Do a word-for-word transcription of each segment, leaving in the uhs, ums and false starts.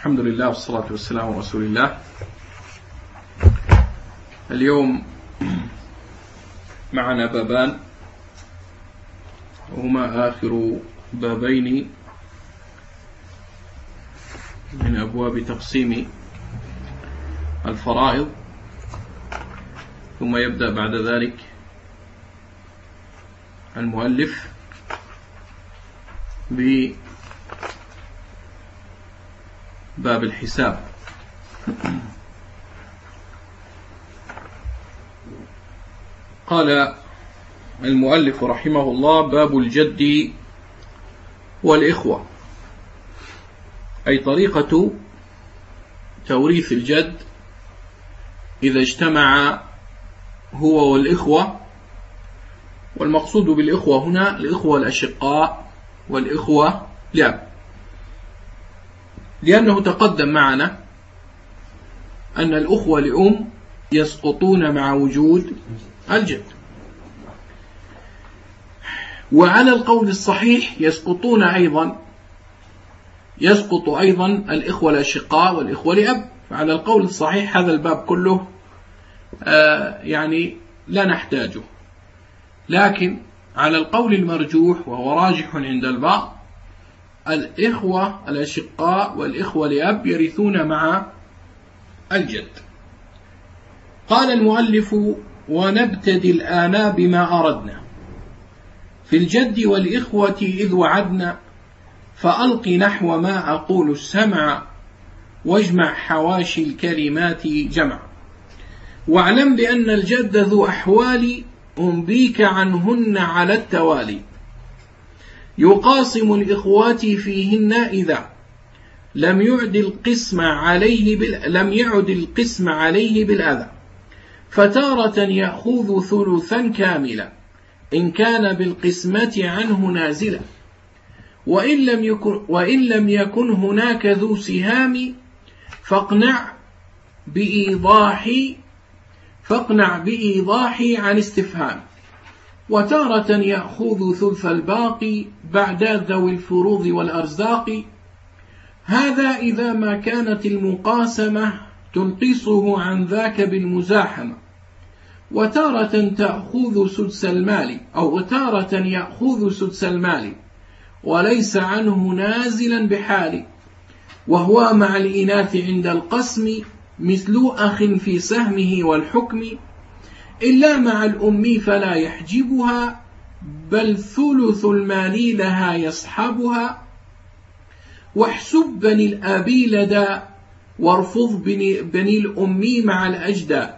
الحمد لله والصلاة والسلام على رسول الله. اليوم معنا بابان وهما آخر بابين من أبواب تقسيم الفرائض، ثم يبدأ بعد ذلك المؤلف بباب الحساب. قال المؤلف رحمه الله: باب الجد والإخوة، أي طريقة توريث الجد إذا اجتمع هو والإخوة. والمقصود بالإخوة هنا الإخوة الأشقاء والإخوة لأب، لأنه تقدم معنا أن الأخوة لأم يسقطون مع وجود الجد، وعلى القول الصحيح يسقطون أيضا يسقط أيضا الإخوة الأشقاء والإخوة لأب. فعلى القول الصحيح هذا الباب كله آه يعني لا نحتاجه، لكن على القول المرجوح وهو راجح عند البعض الإخوة الأشقاء والإخوة لأب يرثون مع الجد. قال المؤلف: ونبتدي الآن بما أردنا في الجد والإخوة إذ وعدنا، فألق نحو ما أقول السمع، واجمع حواشي الكلمات جمع، واعلم بأن الجد ذو أحوال أنبيك عنهن على التوالي، يقاسم الإخوات فيهن إذا لم يعد القسم عليه بال... لم يعد القسم عليه بالأذى، فتارة يأخذ ثلثا كاملا إن كان بالقسمة عنه نازلا، وإن لم يكن, وإن لم يكن هناك ذو سهام فاقنع بإيضاح فاقنع بإيضاح عن استفهام، وتارة يأخذ ثلث الباقي بعد ذوي الفروض والأرزاق، هذا إذا ما كانت المقاسمة تنقصه عن ذاك بالمزاحمة، وتارة تأخذ سدس المال أو تارة يأخذ سدس المال وليس عنه نازلا بحال، وهو مع الإناث عند القسم مثل أخ في سهمه والحكم، إلا مع الأم فلا يحجبها بل ثلث المال لها يصحبها، واحسب بني الأبي لدى وارفض بني, بني الأم مع الأجداد،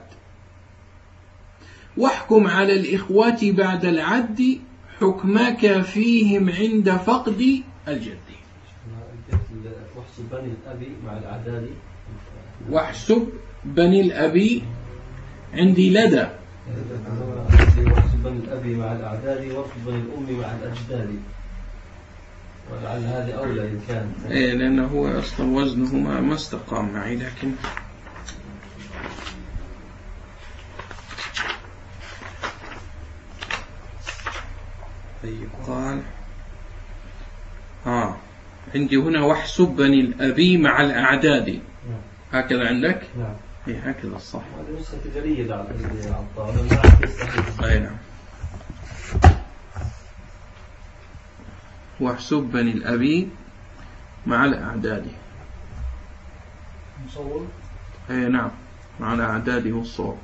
واحكم على الإخوة بعد العد حكمك فيهم عند فقد الجد. واحسب بني الأبي مع الأعداد واحسب بني الأبي عندي لدى واحسب بني الأبي مع الأعداد وارفض بني الأم مع الأجداد، ولعل هذه أولى إن كان إيه، لأنه هو أصلا وزنه ما, ما استقام معي. لكن طيب قال آه عندي هنا واحسب بني الأبي مع الأعداد، هكذا عندك؟ نعم. إيه هكذا الصح. هذه نسخة جريدة على الطاولة. أي نعم. واحسب بني الأبي مع الأعداد. مصور؟ أي نعم، مع الأعداد والصور.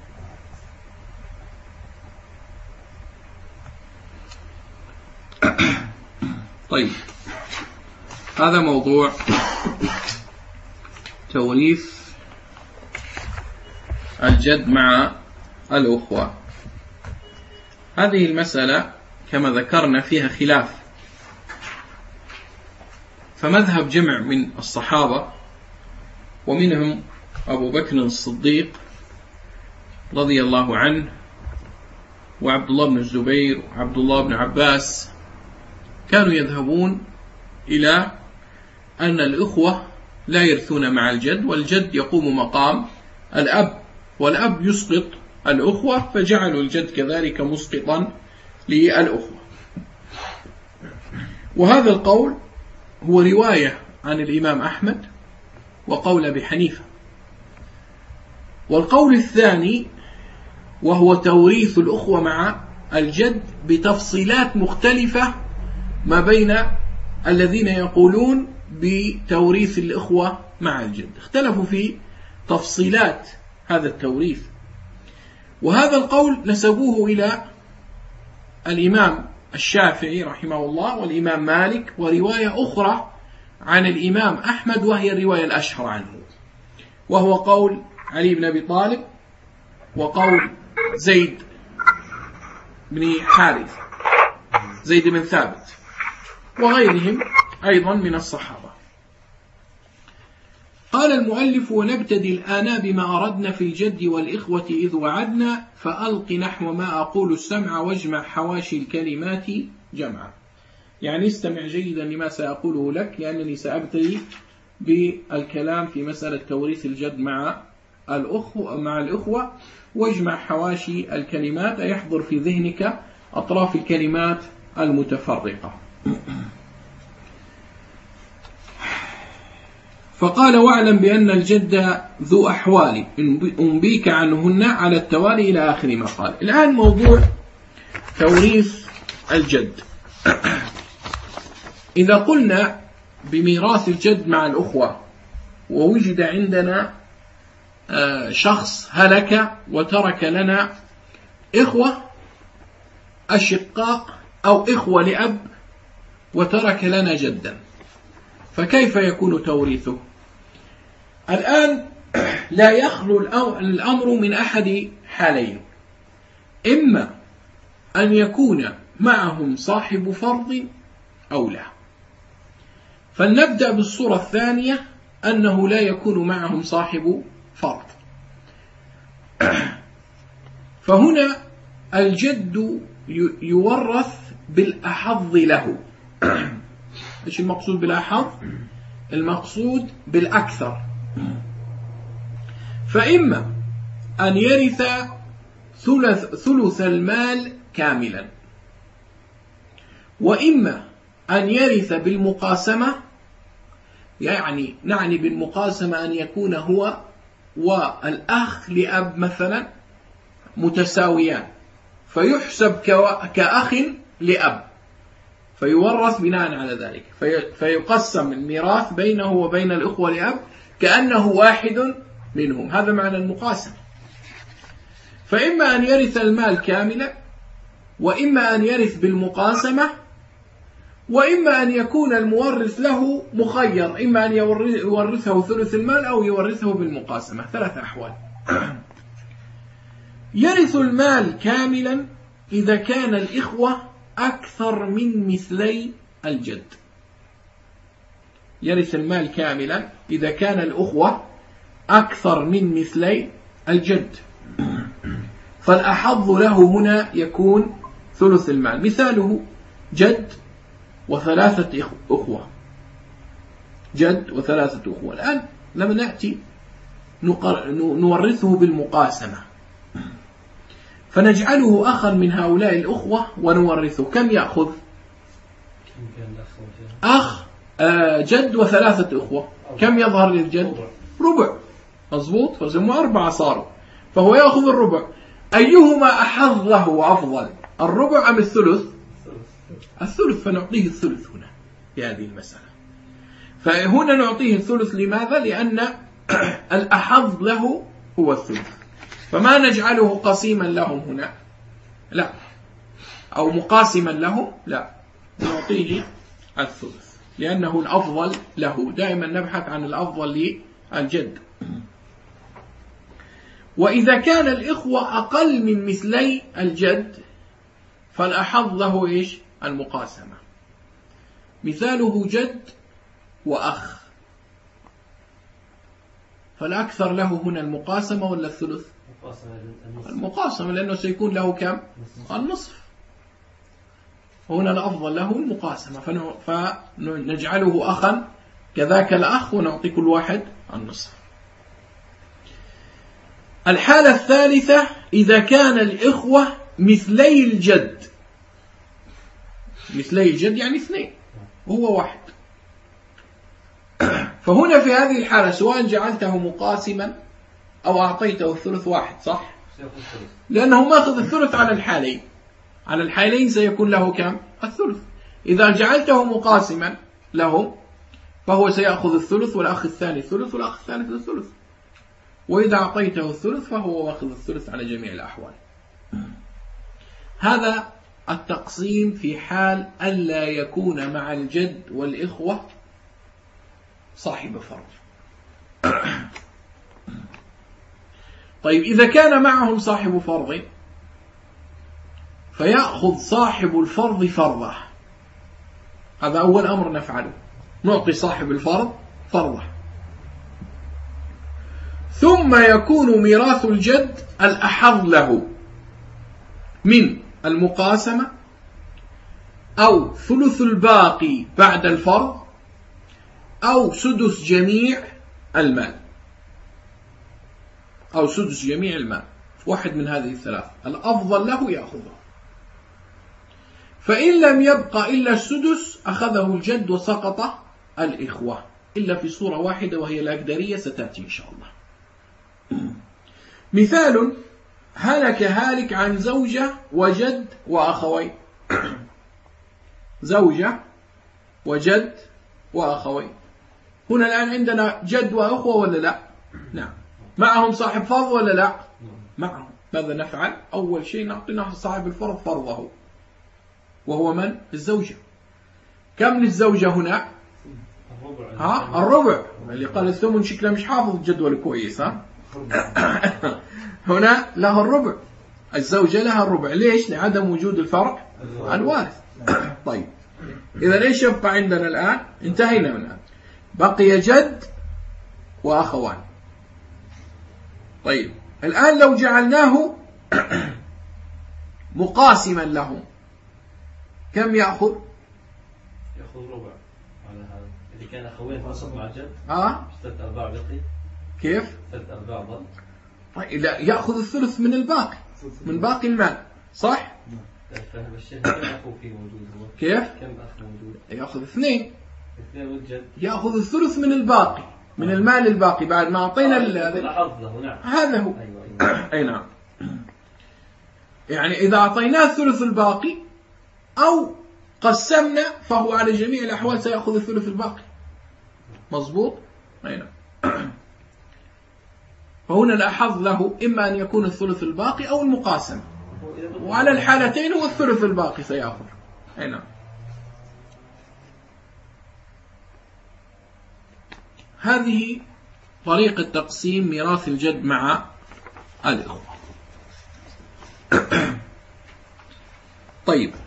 طيب، هذا موضوع توريث الجد مع الأخوة. هذه المسألة كما ذكرنا فيها خلاف، فمذهب جمع من الصحابة ومنهم أبو بكر الصديق رضي الله عنه وعبد الله بن الزبير وعبد الله بن عباس كانوا يذهبون إلى أن الأخوة لا يرثون مع الجد، والجد يقوم مقام الأب، والأب يسقط الأخوة، فجعلوا الجد كذلك مسقطا للأخوة. وهذا القول هو رواية عن الإمام أحمد وقول أبي حنيفة. والقول الثاني وهو توريث الأخوة مع الجد بتفصيلات مختلفة ما بين الذين يقولون بتوريث الأخوة مع الجد، اختلفوا في تفصيلات هذا التوريث. وهذا القول نسبوه إلى الإمام الشافعي رحمه الله والإمام مالك، ورواية أخرى عن الإمام أحمد وهي الرواية الأشهر عنه، وهو قول علي بن أبي طالب وقول زيد بن حارث زيد بن ثابت وغيرهم أيضا من الصحابة. قال المؤلف: ونبتدي الآن بما أردنا في الجد والإخوة إذ وعدنا، فألق نحو ما أقول السمع واجمع حواشي الكلمات جمعا. يعني استمع جيدا لما سأقوله لك، لأنني سأبتدي بالكلام في مسألة توريث الجد مع الأخوة مع الإخوة واجمع حواشي الكلمات، يحضر في ذهنك أطراف الكلمات المتفرقة. فقال: واعلم بأن الجد ذو أحوال أنبيك عنهن على التوالي إلى آخر ما قال. الآن موضوع توريث الجد. إذا قلنا بميراث الجد مع الأخوة ووجد عندنا شخص هلك وترك لنا إخوة أشقاء أو إخوة لأب وترك لنا جدا، فكيف يكون توريثه؟ الآن لا يخلو الأمر من أحد حالين: إما أن يكون معهم صاحب فرض أو لا. فلنبدأ بالصورة الثانية، أنه لا يكون معهم صاحب فرض. فهنا الجد يورث بالأحظ له. إيش المقصود بالأحظ؟ المقصود بالأكثر. فإما أن يرث ثلث, ثلث المال كاملا، وإما أن يرث بالمقاسمة. يعني نعني بالمقاسمة أن يكون هو والأخ لأب مثلا متساويان، فيحسب كأخ لأب، فيورث بناء على ذلك، فيقسم الميراث بينه وبين الإخوة لأب كأنه واحد منهم. هذا معنى المقاسمة. فإما أن يرث المال كاملا، وإما أن يرث بالمقاسمة، وإما أن يكون المورث له مخير، إما أن يورثه ثلث المال أو يورثه بالمقاسمة. ثلاث أحوال. يرث المال كاملا إذا كان الإخوة أكثر من مثلي الجد. يرث المال كاملا إذا كان الأخوة أكثر من مثلي الجد، فالأحظ له هنا يكون ثلث المال. مثاله جد وثلاثة أخوة. جد وثلاثة أخوة. الآن لما نأتي نورثه بالمقاسمة، فنجعله أخا من هؤلاء الأخوة ونورثه. كم يأخذ؟ أخ جد وثلاثة أخوة. كم يظهر للجد؟ ربع. مضبوط. فزموا أربعة صاروا، فهو يأخذ الربع. أيهما أحظ له وأفضل، الربع أم الثلث؟ الثلث. فنعطيه الثلث هنا في هذه المسألة. فهنا نعطيه الثلث. لماذا؟ لأن الأحظ له هو الثلث. فما نجعله قسيما لهم هنا، لا، أو مقاسما لهم، لا، نعطيه الثلث لأنه الأفضل له. دائما نبحث عن الأفضل للجد. وإذا كان الإخوة أقل من مثلي الجد فالأحظ له إيش؟ المقاسمة. مثاله جد وأخ، فالأكثر له هنا المقاسمة ولا الثلث؟ المقاسمة، لأنه سيكون له كم؟ النصف. هنا الأفضل له المقاسمة، فنجعله أخا كذاك الأخ ونعطي كل واحد النصف. الحالة الثالثة إذا كان الإخوة مثلي الجد. مثلي الجد يعني اثنين وهو واحد، فهنا في هذه الحالة سواء جعلته مقاسما أو أعطيته الثلث واحد، صح؟ لأنه ماخذ الثلث على الحالين، على الحالين سيكون له كم؟ الثلث. إذا جعلته مقاسما له فهو سيأخذ الثلث، والأخ الثاني الثلث، والأخ الثالث الثلث. وإذا أعطيته الثلث فهو واخذ الثلث على جميع الأحوال. هذا التقسيم في حال ألا يكون مع الجد والإخوة صاحب فرض. طيب إذا كان معهم صاحب فرض فيأخذ صاحب الفرض فرضه. هذا أول أمر نفعله، نعطي صاحب الفرض فرضه. ثم يكون ميراث الجد الأحظ له من المقاسمة أو ثلث الباقي بعد الفرض أو سدس جميع المال، أو سدس جميع المال، واحد من هذه الثلاث الأفضل له يأخذه. فإن لم يبقى إلا السدس أخذه الجد وسقط الإخوة، إلا في صورة واحدة وهي الأقدرية ستأتي إن شاء الله. مثال: هلك هالك عن زوجة وجد وأخوين. زوجة وجد وأخوين. هنا الآن عندنا جد وأخوة ولا لا؟ نعم. معهم صاحب فرض ولا لا؟ معهم. ماذا نفعل؟ أول شيء نعطي صاحب الفرض فرضه، وهو من؟ الزوجة. كم للزوجة هنا؟ ها؟ الربع. اللي قال الثمن شكله مش حافظ الجدول كويس. ها؟ هنا له الربع، الزوجة لها الربع. ليش؟ لعدم وجود الفرع الوارث. طيب إذا إيش يبقى عندنا الآن؟ انتهينا منها. بقي جد وأخوان. طيب الآن لو جعلناه مقاسما لهم كم يأخذ؟ يأخذ ربع على هذا. إذا كان أخوين فقط مع جد آه؟ ثلاث أرباع بقي. كيف؟ ثلاث أرباع ضل. طيب لا، يأخذ الثلث من الباقي، من باقي المال، صح؟ فهم الشيخ كم أخو فيه موجود هو؟ كيف؟ كم أخ موجود؟ يأخذ اثنين. اثنين والجد يأخذ الثلث من الباقي، من المال الباقي بعد ما أعطينا هذا. نعم. هذا هو. أيوة أيوة. أي نعم. يعني إذا أعطيناه الثلث الباقي أو قسمنا فهو على جميع الأحوال سيأخذ الثلث الباقي. مظبوط؟ أي نعم. فهنا الأحظ له إما أن يكون الثلث الباقي أو المقاسمة، وعلى الحالتين هو الثلث الباقي سيأخذ. أي نعم. هذه طريقة تقسيم ميراث الجد مع الإخوة. طيب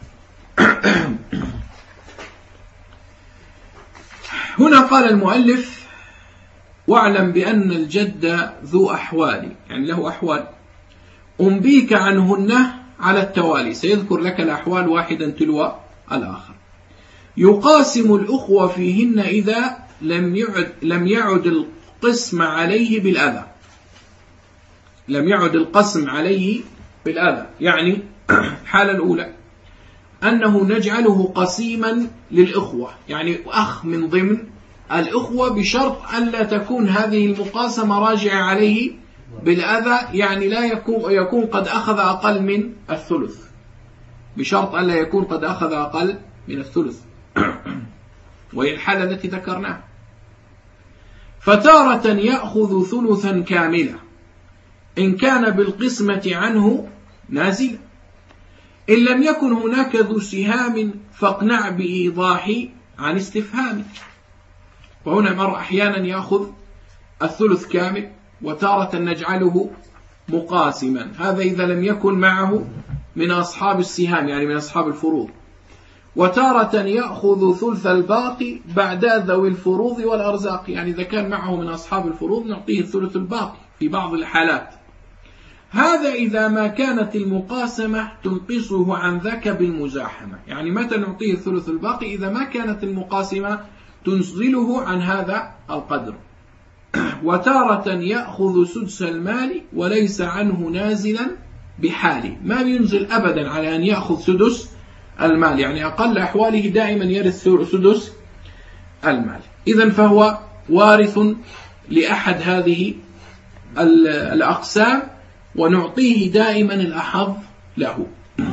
هنا قال المؤلف: واعلم بأن الجد ذو أحوال، يعني له أحوال أنبيك عنهن على التوالي. سيذكر لك الأحوال واحدا تلو الآخر. يقاسم الأخوة فيهن إذا لم يعد لم يعد القسم عليه بالأذى. لم يعد القسم عليه بالأذى، يعني الحالة الأولى أنه نجعله قسيما للإخوة، يعني أخ من ضمن الإخوة، بشرط أن لا تكون هذه المقاسمة راجعة عليه بالأذى، يعني لا يكون يكون قد أخذ أقل من الثلث، بشرط أن لا يكون قد أخذ أقل من الثلث، وهي الحالة التي ذكرناها. فتارة يأخذ ثلثا كاملا إن كان بالقسمة عنه نازلا، إن لم يكن هناك ذو سهام فاقنع بإيضاح عن استفهام. وهنا مر أحيانا يأخذ الثلث كامل، وتارة نجعله مقاسما، هذا إذا لم يكن معه من أصحاب السهام، يعني من أصحاب الفروض. وتارة يأخذ ثلث الباقي بعد ذوي الفروض والأرزاق، يعني إذا كان معه من أصحاب الفروض نعطيه الثلث الباقي في بعض الحالات. هذا إذا ما كانت المقاسمة تنقصه عن ذاك بالمزاحمة، يعني متى نعطيه الثلث الباقي؟ إذا ما كانت المقاسمة تنزله عن هذا القدر. وتارة يأخذ سدس المال وليس عنه نازلا بحاله، ما ينزل أبدا على أن يأخذ سدس المال، يعني أقل أحواله دائما يرث سدس المال. إذن فهو وارث لأحد هذه الأقسام ونعطيه دائما الأحظ له.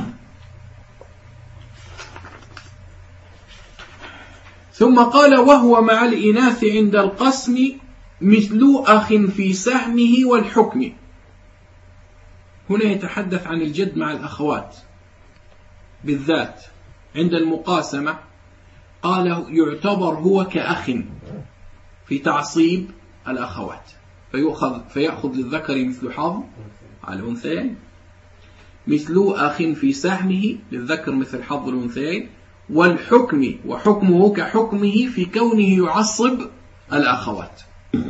ثم قال وهو مع الإناث عند القسم مثل أخ في سهمه والحكم. هنا يتحدث عن الجد مع الأخوات بالذات عند المقاسمة، قال يعتبر هو كأخ في تعصيب الأخوات، فيأخذ, فيأخذ للذكر مثل حظ على الأنثيين، مثل أخ في سهمه للذكر مثل حظ الأنثيين، والحكم وحكمه كحكمه في كونه يعصب الأخوات،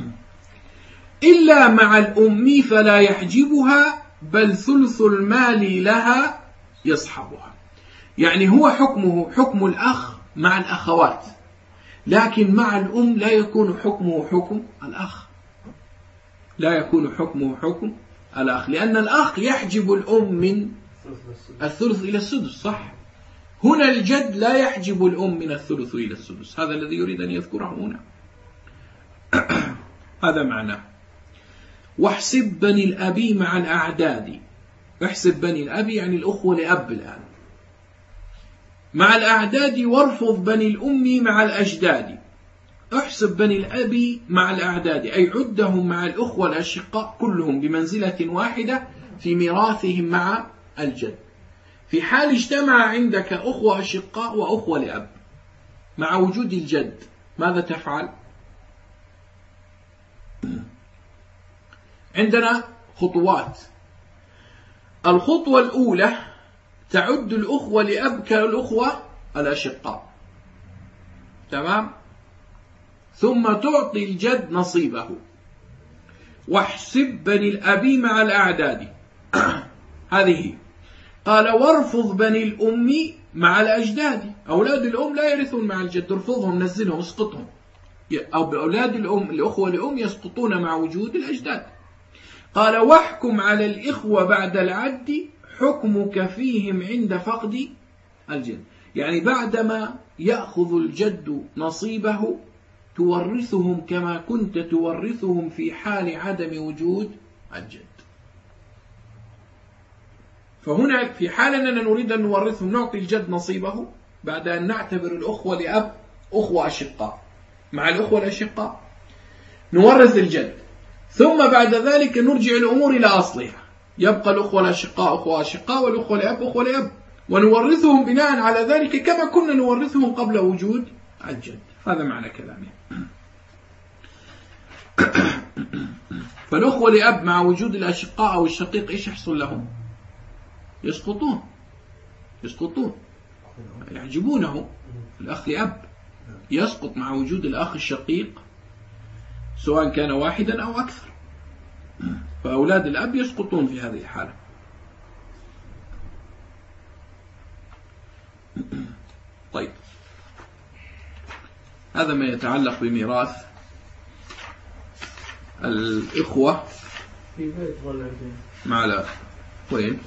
إلا مع الأم فلا يحجبها بل ثلث المال لها يصحبها. يعني هو حكمه حكم الأخ مع الأخوات، لكن مع الأم لا يكون حكمه حكم الأخ، لا يكون حكمه حكم الأخ، لأن الأخ يحجب الأم من الثلث إلى السدس، صح؟ هنا الجد لا يحجب الأم من الثلث إلى السدس، هذا الذي يريد أن يذكره هنا. هذا معناه. واحسب بني الأب مع الأعداد. احسب بني الأب يعني الأخوة لأب الآن مع الأعداد، وارفض بني الأم مع الأجداد. احسب بني الأب مع الأعداد أي عدهم مع الأخوة الأشقاء كلهم بمنزلة واحدة في ميراثهم مع الجد. في حال اجتمع عندك أخوة أشقاء وأخوة لأب مع وجود الجد، ماذا تفعل؟ عندنا خطوات. الخطوة الأولى تعد الأخوة لأب كالأخوة الأشقاء، تمام؟ ثم تعطي الجد نصيبه. واحسب بني الأب مع الأعداد هذه. قال وارفض بني الأم مع الأجداد. أولاد الأم لا يرثون مع الجد، ارفضهم، نزلهم، اسقطهم. أو أولاد الأم الأخوة لأم يسقطون مع وجود الأجداد. قال واحكم على الإخوة بعد العد حكمك فيهم عند فقد الجد. يعني بعدما يأخذ الجد نصيبه تورثهم كما كنت تورثهم في حال عدم وجود الجد. فهنا في حال أننا نريد أن نورثهم نعطي الجد نصيبه بعد أن نعتبر الأخوة لأب أخوة أشقاء، مع الأخوة الأشقاء نورث الجد، ثم بعد ذلك نرجع الأمور إلى أصلها، يبقى الأخوة الأشقاء أخوة أشقاء والأخوة لأب أخوة لأب، ونورثهم بناء على ذلك كما كنا نورثهم قبل وجود الجد. هذا معنى كلامي. فالأخوة لأب مع وجود الأشقاء أو الشقيق إيش يحصل لهم؟ يسقطون يسقطون يحجبونه. الأخ لأب يسقط مع وجود الأخ الشقيق سواء كان واحدا أو أكثر، فأولاد الأب يسقطون في هذه الحالة. طيب، هذا ما يتعلق بميراث الإخوة في بيت ولا مع لا وين؟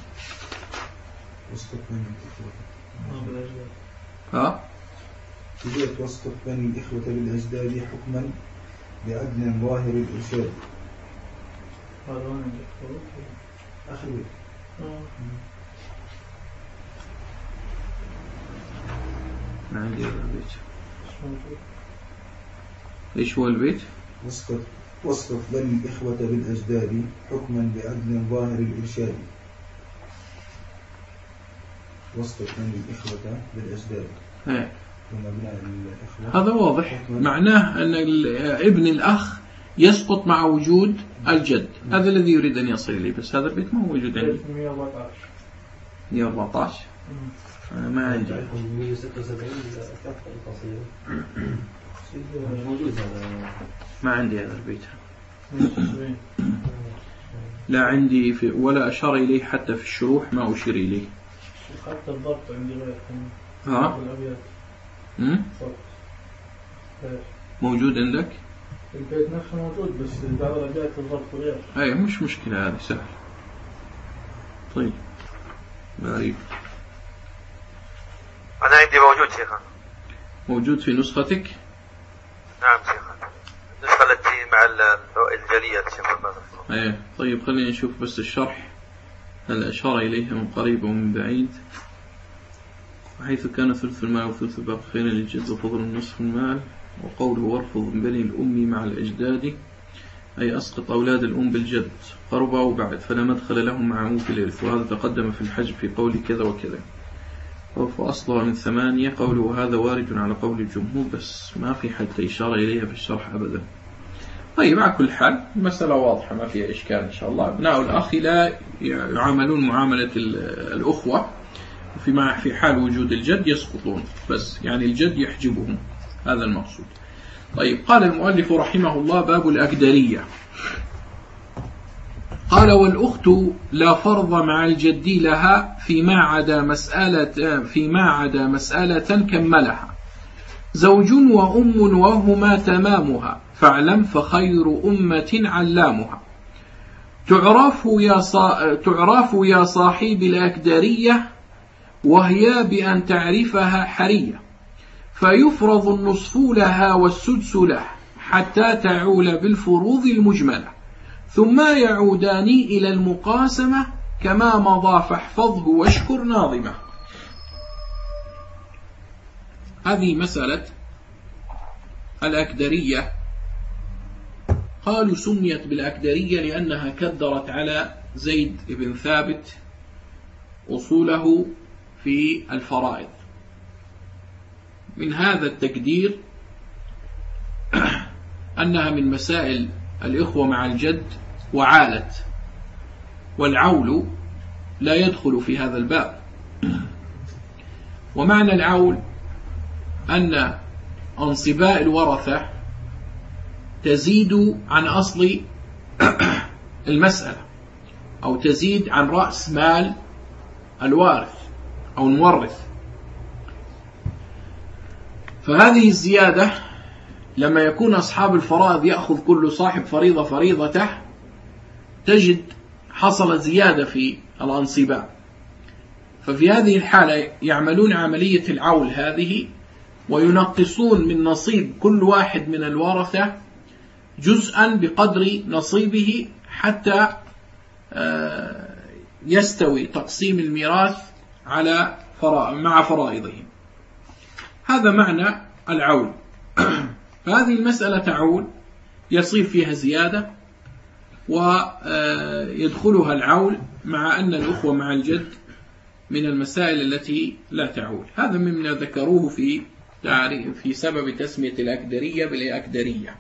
ها؟ في بيت واسقط بني الإخوة بالأجداد حكما بعدل ظاهر الإرشاد. آخر بيت. ما عندي هذا البيت. إيش هو البيت؟ واسقط واسقط بني الإخوة بالأجداد حكما بعدل ظاهر الإرشاد. واسقط بني الإخوة بالأجداد. هذا واضح، معناه أن ابن الأخ يسقط مع وجود الجد. هذا الذي يريد أن يصل إليه، بس هذا البيت ما هو موجود عندي. مئة وأربعة عشر أنا ما عندي. مئة وستة وسبعين ما عندي هذا البيت، لا عندي في ولا أشار إليه حتى في الشروح، ما أشير إليه. حتى الضبط عندي ها؟ امم موجود عندك؟ البيت نفسه موجود، بس بعض الأبيات الضبط غير. أي مش مشكلة، هذه سهل. طيب، غريب. أنا عندي موجود شيخنا. موجود في نسختك؟ نعم شيخنا، النسخة الجلية شيخ محمد. ايه طيب خلينا نشوف بس الشرح هل أشار إليها من قريب ومن بعيد. حيث كان ثلث المال وثلث الباقي خيرا للجد وفضل النصف المال. وقوله وارفض بني الأم مع الأجداد أي أسقط أولاد الأم بالجد قربا وبعد فلا مدخل لهم معه في الإرث. وهذا تقدم في الحج في قول كذا وكذا. وأصلها من ثمانية. قوله هذا وارد على قول الجمهور بس ما في حتى إشارة إليها في الشرح أبدا. طيب على كل حال المسألة واضحة ما فيها إشكال إن شاء الله. أبناء الأخ لا يعاملون معاملة الأخوة في في حال وجود الجد يسقطون بس يعني الجد يحجبهم هذا المقصود. طيب قال المؤلف رحمه الله باب الأكدرية. قال والأخت لا فرض مع الجد لها فيما عدا مسألة فيما عدا مسألة كملها زوج وأم وهما تمامها فاعلم فخير أمة علامها. تعرف يا صا... تعرف يا صاحب الأكدرية وهي بأن تعرفها حرية فيفرض النصف لها والسدس له حتى تعول بالفروض المجملة ثم يعودان إلى المقاسمة كما مضى فاحفظه واشكر ناظمه. هذه مسألة الأكدرية. قالوا سميت بالأكدرية لأنها كدرت على زيد بن ثابت أصوله في الفرائض. من هذا التقدير أنها من مسائل الإخوة مع الجد وعالت، والعول لا يدخل في هذا الباب. ومعنى العول أن أنصباء الورثة تزيد عن أصل المسألة أو تزيد عن رأس مال الوارث أو المورث. فهذه الزيادة لما يكون أصحاب الفرائض يأخذ كل صاحب فريضة فريضته تجد حصل زيادة في الأنصباء. ففي هذه الحالة يعملون عملية العول هذه وينقصون من نصيب كل واحد من الورثة جزءا بقدر نصيبه حتى يستوي تقسيم الميراث على مع فرائضهم. هذا معنى العول. فهذه المسألة تعول يصير فيها زيادة ويدخلها العول مع أن الأخوة مع الجد من المسائل التي لا تعول. هذا مما ذكروه في في سبب تسمية الأكدرية بالأكدرية.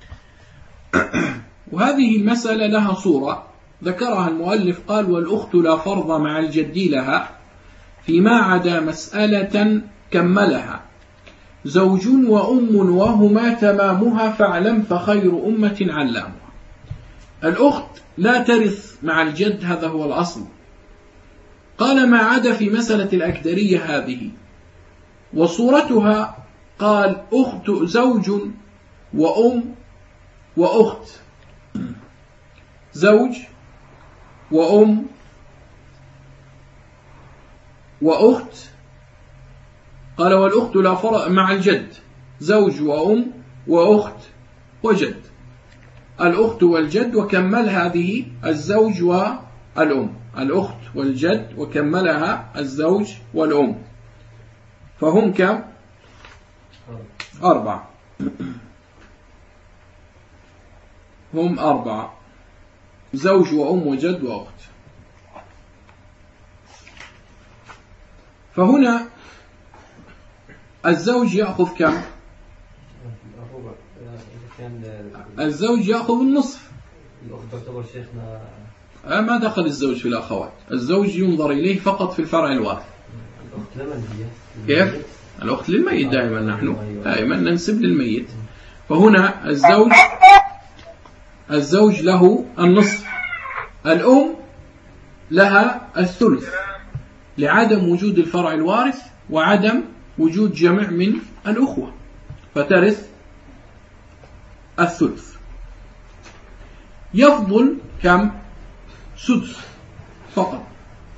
وهذه المسألة لها صورة ذكرها المؤلف قال والأخت لا فرض مع الجد لها فيما عدا مسألة كملها زوج وأم وهما تمامها فاعلم فخير أمة علامها. الأخت لا ترث مع الجد هذا هو الأصل. قال ما عدا في مسألة الأكدرية هذه وصورتها قال أخت زوج وأم وأخت زوج وأم وأخت. قال والأخت لا فرق مع الجد زوج وأم وأخت وجد. الأخت والجد وكمل هذه الزوج والأم. الأخت والجد وكملها الزوج والأم فهم كم؟ أربعة. هم أربعة زوج وأم وجد وأخت. فهنا الزوج يأخذ كم؟ الزوج يأخذ النصف. الأخت تعتبر شيخنا ما دخل الزوج في الأخوات. الزوج ينظر إليه فقط في الفرع الوارث. الأخت لمن هي؟ كيف؟ الأخت للميت دائما نحن دائما ننسب للميت. فهنا الزوج الزوج له النصف. الأم لها الثلث لعدم وجود الفرع الوارث وعدم وجود جمع من الأخوة فترث الثلث. يفضل كم؟ سدس فقط.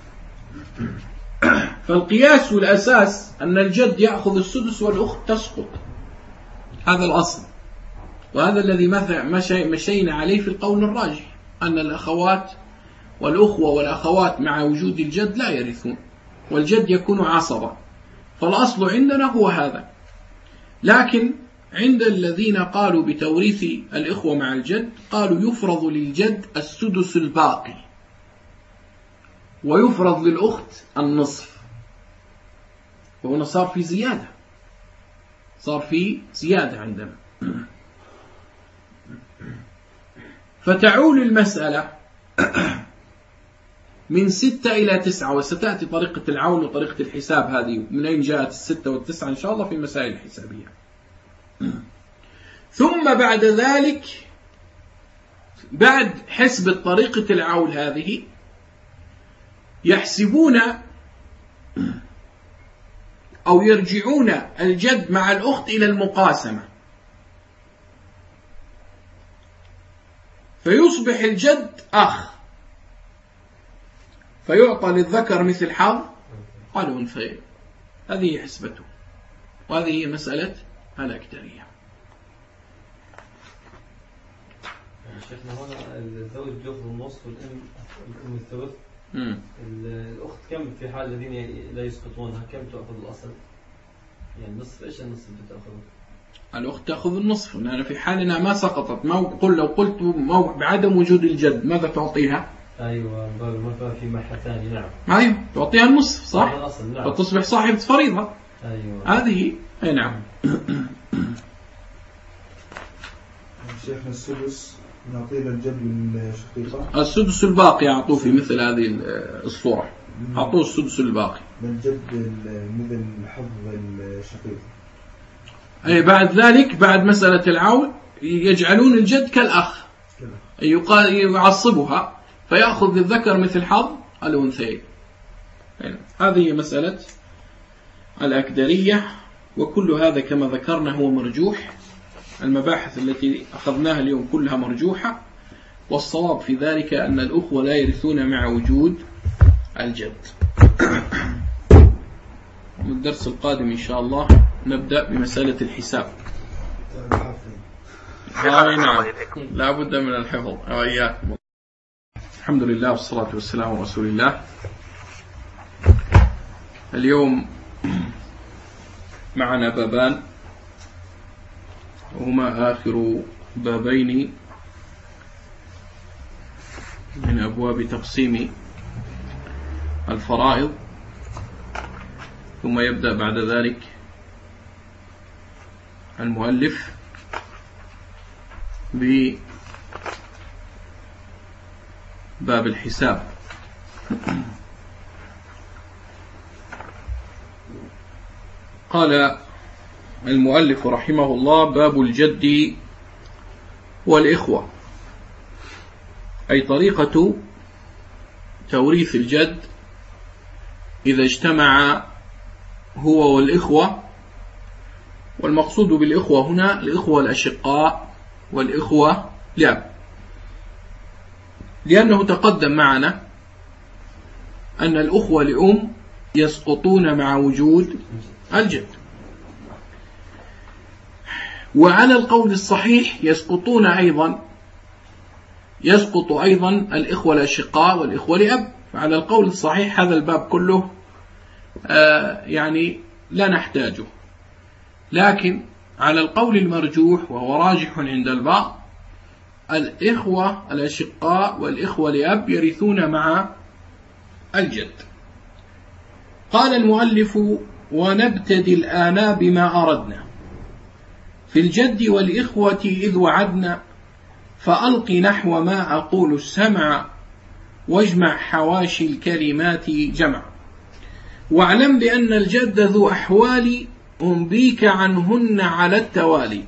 فالقياس والأساس أن الجد يأخذ السدس والأخت تسقط. هذا الأصل. وهذا الذي مشينا عليه في القول الراجح، أن الأخوات والأخوة والأخوات مع وجود الجد لا يرثون، والجد يكون عصبا، فالأصل عندنا هو هذا. لكن عند الذين قالوا بتوريث الإخوة مع الجد قالوا يفرض للجد السدس الباقي ويفرض للأخت النصف، وهنا صار في زيادة، صار في زيادة عندنا. فتعول المسألة من ستة إلى تسعة، وستأتي طريقة العول وطريقة الحساب هذه من أين جاءت الستة والتسعة إن شاء الله في مسائل الحسابية. ثم بعد ذلك بعد حسب طريقة العول هذه يحسبون أو يرجعون الجد مع الأخت إلى المقاسمة، فيصبح الجد أخ، فيعطى للذكر مثل حظ الأنثيين. هذه حسبته، وهذه هي مسألة الأكدرية. شيخنا هنا الزوج يأخذ النصف والأم الأم الثلث. الأخت كم في حال الذين لا يسقطونها كم تأخذ الأصل؟ يعني النصف، إيش النصف اللي تأخذه؟ الأخت تأخذ النصف، لأن في حال أنها ما سقطت، ما قل لو قلت بعدم وجود الجد ماذا تعطيها؟ أيوة باب في محل ثاني. نعم أيوة تعطيها النصف صح؟ نعم. فتصبح صاحبة فريضة. أيوة هذه أي نعم. شيخنا السدس نعطيه للجد والشقيقة، السدس الباقي أعطوه في مثل هذه الصورة، أعطوه السدس الباقي للجد مثل حظ الشقيقة. أي بعد ذلك بعد مسألة العول يجعلون الجد كالأخ، يعصبها فيأخذ للذكر مثل حظ الأنثيين. هذه مسألة الأكدرية، وكل هذا كما ذكرنا هو مرجوح. المباحث التي أخذناها اليوم كلها مرجوحة، والصواب في ذلك أن الأخوة لا يرثون مع وجود الجد. الدرس القادم إن شاء الله نبدأ بمسألة الحساب. آه نعم لا بد من الحفظ وإياكم. الحمد لله والصلاة والسلام على رسول الله. اليوم معنا بابان، وهما آخر بابين من أبواب تقسيم الفرائض، ثم يبدأ بعد ذلك المؤلف بباب الحساب. قال المؤلف رحمه الله: باب الجد والإخوة، أي طريقة توريث الجد إذا اجتمع هو والإخوة. والمقصود بالإخوة هنا الإخوة الأشقاء والإخوة لأب، لأنه تقدم معنا أن الأخوة لأم يسقطون مع وجود الجد، وعلى القول الصحيح يسقطون أيضا يسقط أيضا الإخوة الأشقاء والإخوة لأب. فعلى القول الصحيح هذا الباب كله آه يعني لا نحتاجه، لكن على القول المرجوح وهو راجح عند البعض الإخوة الأشقاء والإخوة لأب يرثون مع الجد. قال المؤلف: ونبتدي الآن بما أردنا في الجد والإخوة إذ وعدنا، فألق نحو ما أقول السمع، واجمع حواشي الكلمات جمع. واعلم بأن الجد ذو أحوال أنبيك عنهن على التوالي،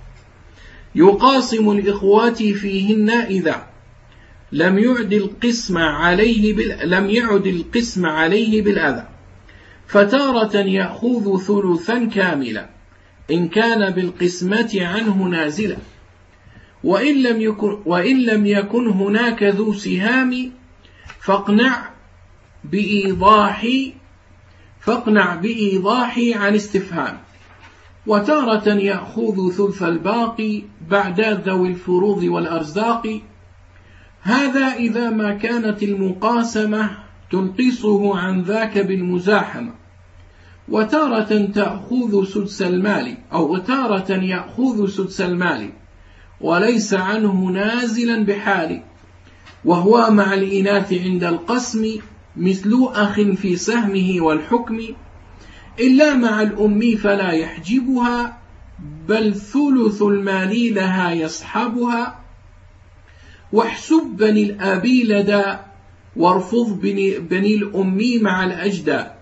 يقاسم الإخوات فيهن إذا لم يعد القسم عليه بال... لم يعد القسم عليه بالأذى، فتارة يأخذ ثلثا كاملا إن كان بالقسمة عنه نازلا، وإن لم يكن, وإن لم يكن هناك ذو سهام فاقنع بإيضاح فاقنع بإيضاح عن استفهام. وتارة يأخذ ثلث الباقي بعد ذوي الفروض والأرزاق. هذا إذا ما كانت المقاسمة تنقصه عن ذاك بالمزاحمة. وتارة تأخذ سدس المال أو تارة يأخذ سدس المال وليس عنه نازلا بحال، وهو مع الإناث عند القسم مثل أخ في سهمه والحكم، إلا مع الأم فلا يحجبها بل ثلث المال لها يصحبها. واحسب بني الأبي لدى وارفض بني, بني الأم مع الأجداد.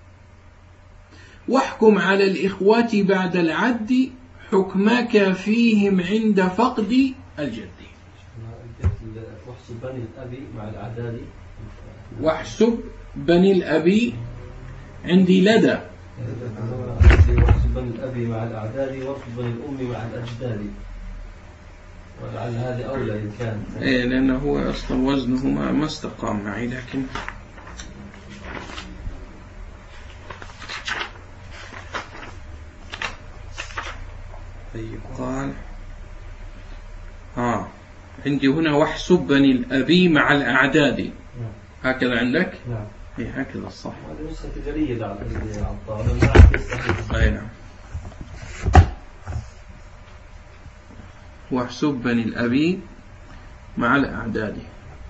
واحكم على الإخوة بعد العد حكمك فيهم عند فقد الجد. واحسب بني الأبي مع الأعداد. واحسب بني الأبي عندي لدى. واحسب بني الأبي مع الأعداد وارفض بني الأم مع الأجداد. ولعل هذه أولى إن كان. إيه لأنه هو أصلا وزنه ما ما استقام معي، لكن طيب قال آه عندي هنا واحسب بني الأبي مع الأعداد. نعم. هكذا عندك؟ نعم. إيه هكذا الصح. هذه نسخة جريدة على الطاولة. أي نعم. واحسب بني الأبي مع الأعداد.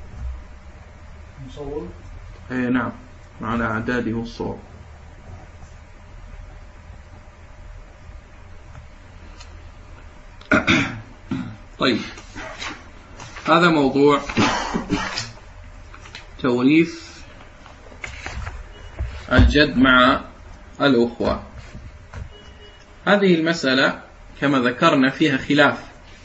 مصور. أي نعم مع الأعداد والصور. طيب هذا موضوع توريث الجد مع الأخوة. هذه المسألة كما ذكرنا فيها خلاف،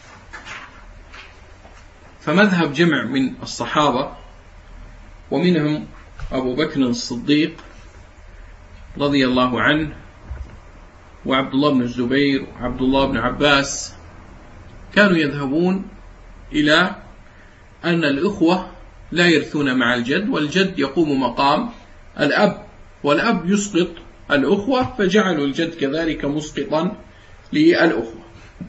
فمذهب جمع من الصحابة ومنهم أبو بكر الصديق رضي الله عنه وعبد الله بن الزبير وعبد الله بن عباس كانوا يذهبون إلى أن الأخوة لا يرثون مع الجد، والجد يقوم مقام الأب، والأب يسقط الأخوة، فجعلوا الجد كذلك مسقطا للأخوة.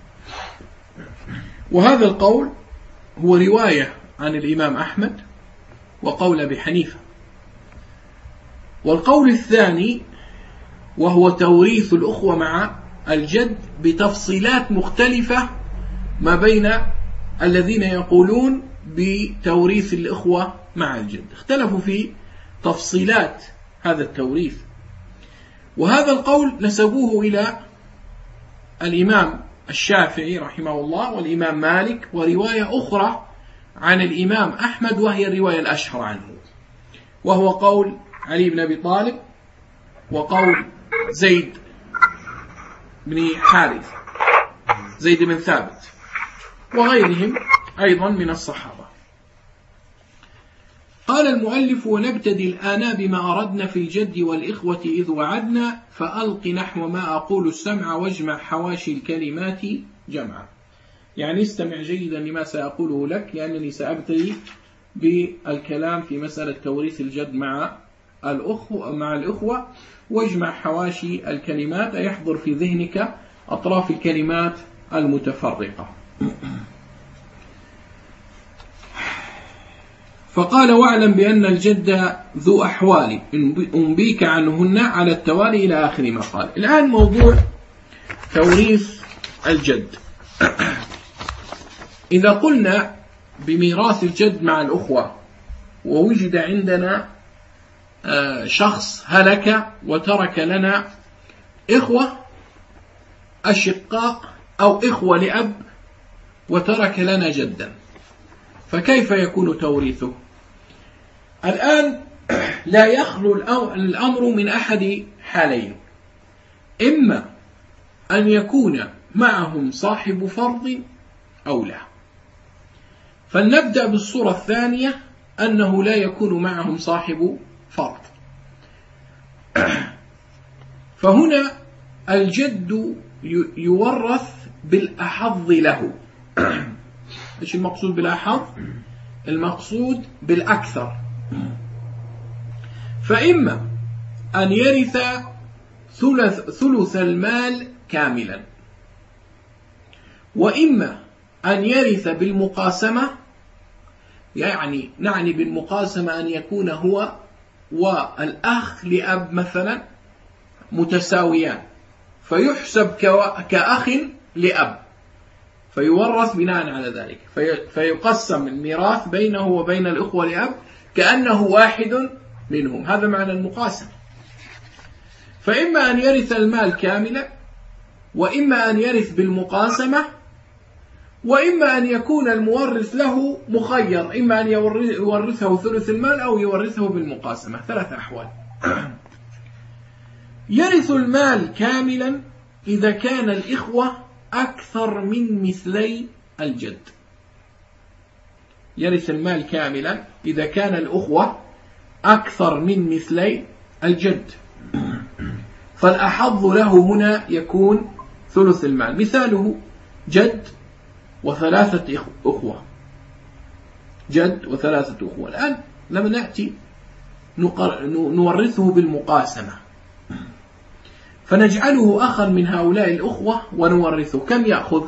وهذا القول هو رواية عن الإمام أحمد وقول أبي حنيفة. والقول الثاني وهو توريث الأخوة مع الجد بتفصيلات مختلفة ما بين الذين يقولون بتوريث الأخوة مع الجد، اختلفوا في تفصيلات هذا التوريث. وهذا القول نسبوه إلى الإمام الشافعي رحمه الله والإمام مالك، ورواية أخرى عن الإمام أحمد وهي الرواية الأشهر عنه، وهو قول علي بن أبي طالب وقول زيد بن حارث زيد بن ثابت وغيرهم أيضا من الصحابة. قال المؤلف: ونبتدي الآن بما أردنا في الجد والإخوة إذ وعدنا، فألق نحو ما أقول السمع واجمع حواشي الكلمات جمعا. يعني استمع جيدا لما سأقوله لك، لأنني سأبتدي بالكلام في مسألة توريث الجد مع الأخوة مع الأخوة واجمع حواشي الكلمات، يحضر في ذهنك أطراف الكلمات المتفرقة. فقال: واعلم بأن الجد ذو أحوال أنبيك عنهن على التوالي إلى آخر ما قال. الآن موضوع توريث الجد. إذا قلنا بميراث الجد مع الأخوة ووجد عندنا شخص هلك وترك لنا إخوة أشقاء أو إخوة لأب وترك لنا جدا، فكيف يكون توريثه؟ الآن لا يخلو الأمر من أحد حالين: إما أن يكون معهم صاحب فرض أو لا. فلنبدأ بالصورة الثانية، أنه لا يكون معهم صاحب فرض. فهنا الجد يورث بالأحظ له. إيش المقصود بالأحظ؟ المقصود بالأكثر. فإما أن يرث ثلث, ثلث المال كاملا، وإما أن يرث بالمقاسمة، يعني نعني بالمقاسمة أن يكون هو والأخ لأب مثلا متساويان، فيحسب كأخ لأب، فيورث بناء على ذلك، فيقسم الميراث بينه وبين الإخوة لأب كأنه واحد منهم. هذا معنى المقاسمة. فإما أن يرث المال كاملا، وإما أن يرث بالمقاسمة، وإما أن يكون المورث له مخير، إما أن يورثه ثلث المال أو يورثه بالمقاسمة. ثلاث أحوال. يرث المال كاملا إذا كان الإخوة أكثر من مثلي الجد. يرث المال كاملا إذا كان الأخوة أكثر من مثلي الجد، فالأحظ له هنا يكون ثلث المال. مثاله جد وثلاثة أخوة، جد وثلاثة أخوة. الآن لما نأتي نورثه بالمقاسمة، فنجعله أخا من هؤلاء الأخوة ونورثه. كم يأخذ؟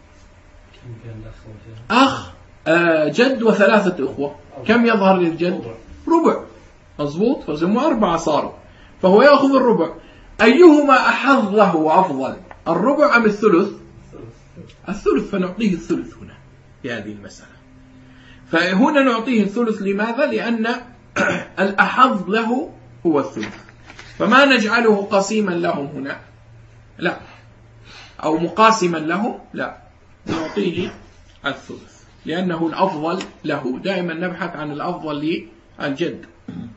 أخ جد وثلاثة أخوة، كم يظهر للجد؟ ربع. مضبوط، فسموا أربعة صاروا، فهو يأخذ الربع. أيهما أحظ له وأفضل، الربع أم الثلث؟ الثلث، فنعطيه الثلث هنا في هذه المسألة. فهنا نعطيه الثلث. لماذا؟ لأن الأحظ له هو الثلث، فما نجعله قسيما لهم هنا، لا، أو مقاسما لهم، لا، نعطيه الثلث لأنه الأفضل له. دائما نبحث عن الأفضل للجد.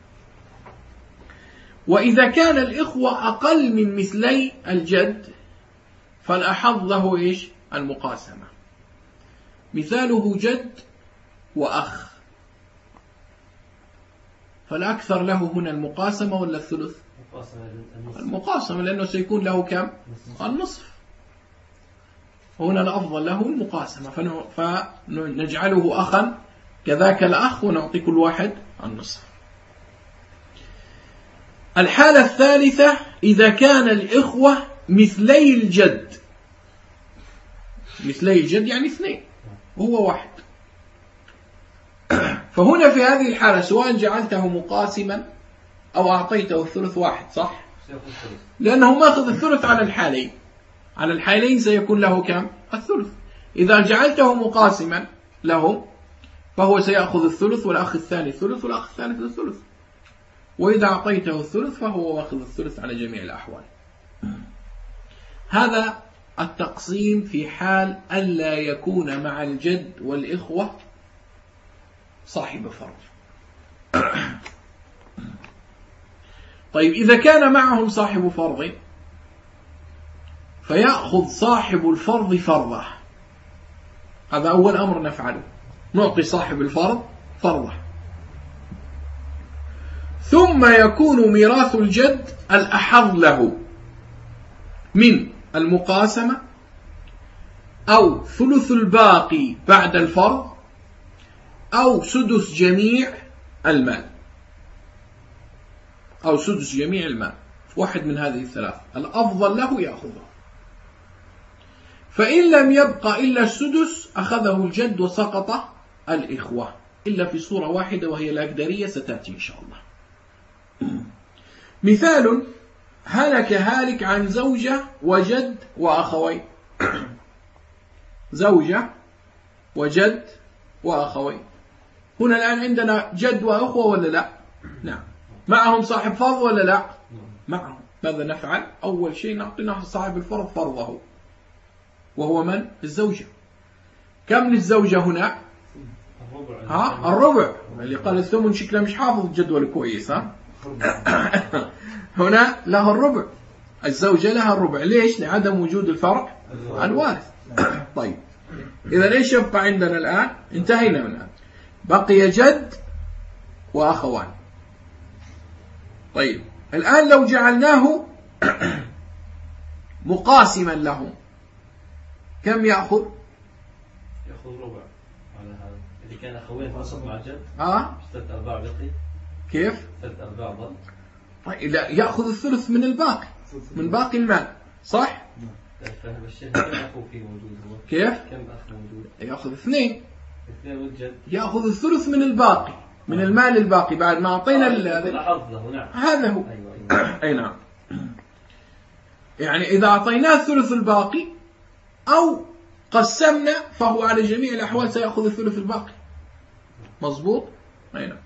وإذا كان الإخوة أقل من مثلي الجد فالأحظ له إيش؟ المقاسمة. مثاله جد وأخ، فالأكثر له هنا المقاسمة ولا الثلث؟ المقاسمة، لأنه سيكون له كم؟ النصف. هنا الأفضل له المقاسمة، فنجعله أخا كذاك الأخ ونعطي كل واحد النصف. الحالة الثالثة إذا كان الإخوة مثلي الجد. مثلي الجد يعني اثنين وهو واحد. فهنا في هذه الحالة سواء جعلته مقاسما أو أعطيته الثلث واحد، صح؟ لأنه ماخذ الثلث على الحالين، على الحالين سيكون له كم؟ الثلث. إذا جعلته مقاسما له فهو سيأخذ الثلث، والأخ الثاني الثلث، والأخ الثالث الثلث. وإذا أعطيته الثلث فهو واخذ الثلث على جميع الأحوال. هذا التقسيم في حال ألا يكون مع الجد والإخوة صاحب فرض. طيب إذا كان معهم صاحب فرض فيأخذ صاحب الفرض فرضه. هذا أول أمر نفعله، نعطي صاحب الفرض فرضه. ثم يكون ميراث الجد الأحظ له من المقاسمة أو ثلث الباقي بعد الفرض أو سدس جميع المال، أو سدس جميع المال، واحد من هذه الثلاث الأفضل له يأخذه. فإن لم يبقى إلا السدس أخذه الجد وسقط الإخوة، إلا في صورة واحدة وهي الأقدرية ستأتي إن شاء الله. مثال: هلك هالك عن زوجة وجد وأخوين. زوجة وجد وأخوين. هنا الآن عندنا جد وأخوة ولا لا؟ نعم. معهم صاحب فرض ولا لا؟ معهم. ماذا نفعل؟ أول شيء نعطي صاحب الفرض فرضه، وهو من؟ الزوجة. كم للزوجة هنا؟ ها؟ الربع. اللي قال الثمن شكله مش حافظ الجدول كويس. ها؟ هنا له الربع، الزوجة لها الربع. ليش؟ لعدم وجود الفرع الوارث. طيب إذا إيش يبقى عندنا الآن؟ انتهينا منها، بقي جد وأخوان. طيب الآن لو جعلناه مقاسما لهم كم يأخذ؟ يأخذ ربع على هذا. إذا كان أخوين فقط مع جد آه؟ ثلاث أرباع بقي. كيف؟ ثلاث أرباع ضل. طيب لا، يأخذ الثلث من الباقي، من باقي المال، صح؟ الشيخ كم أخو فيه موجود هو؟ كيف؟ كم أخ موجود؟ يأخذ اثنين. اثنين والجد يأخذ الثلث من الباقي، من المال الباقي بعد ما أعطينا هذا له. نعم. هذا هو. أيوة أيوة. أي نعم. يعني إذا أعطيناه الثلث الباقي أو قسمنا فهو على جميع الأحوال سيأخذ الثلث الباقي. مظبوط؟ أي نعم.